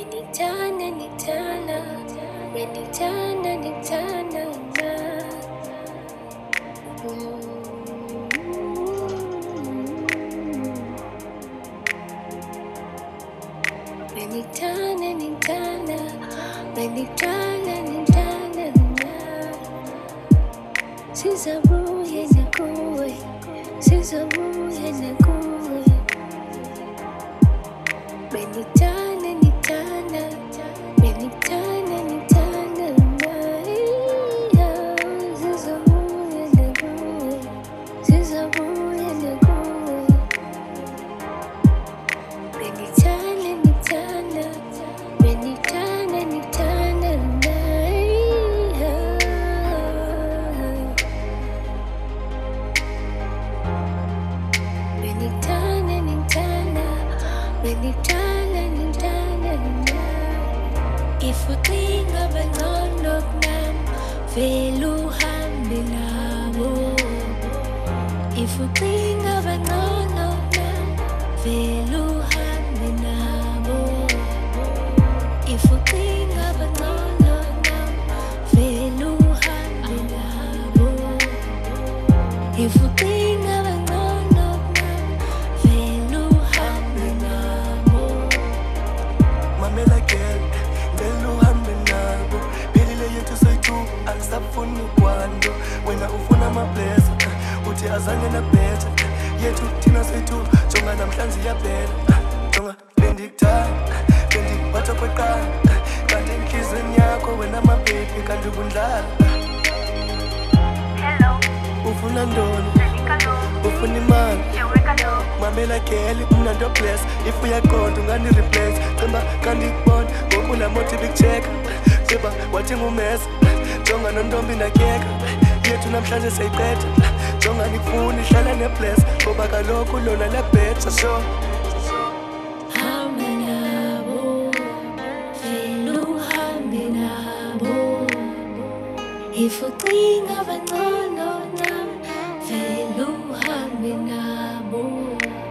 Nitana, nitana, nitana, nitana, nitana, nitana, nitana, nitana, sizabuye nakuwe, sizabuye nakuwe. Nitana, nitana, nitana, nitana, sizabuye nakuwe, sizabuye nakuwe. Nitana, nitana, nitana, nitana, nitana, nitana, nitana, nitana. Ifutinga bangonok nam veluhan binabo. Ifutinga bangonok nam veluhan binabo. Ifutinga bangonok nam veluhan binabo. Ifutinga bangonok nam veluhan binabo. Mamela girl, ngeluhambe nabo Bilile yethu soyitu, akusafuni kwando Wena ufuna mablesa, uthi azange nabhetha Yethu thina soyitu, jonga namhlanje iyabhela Jonga bendikuthanda, bendikuphatha kweqala Kanti enhlizweni yakho wena mabhebi kanti ubundlala Hello, Ufuna ntoni, Zelikalo, ufuna imali Jewekalo, Mamela girl, umnando bless If uyaqonda ungani replace Cimba kanti kubona ngoku lamothi bikucheka Cimba wathi ngumesa Jonga nontombi nakeka Yethu namhlanje seyiqeda Jonga nikufuna ihlala nebless Ngoba kaloku lona lebhetha so Hamba nabo, veluhambe nabo. Ifutinga bangono nam veluhambe nabo.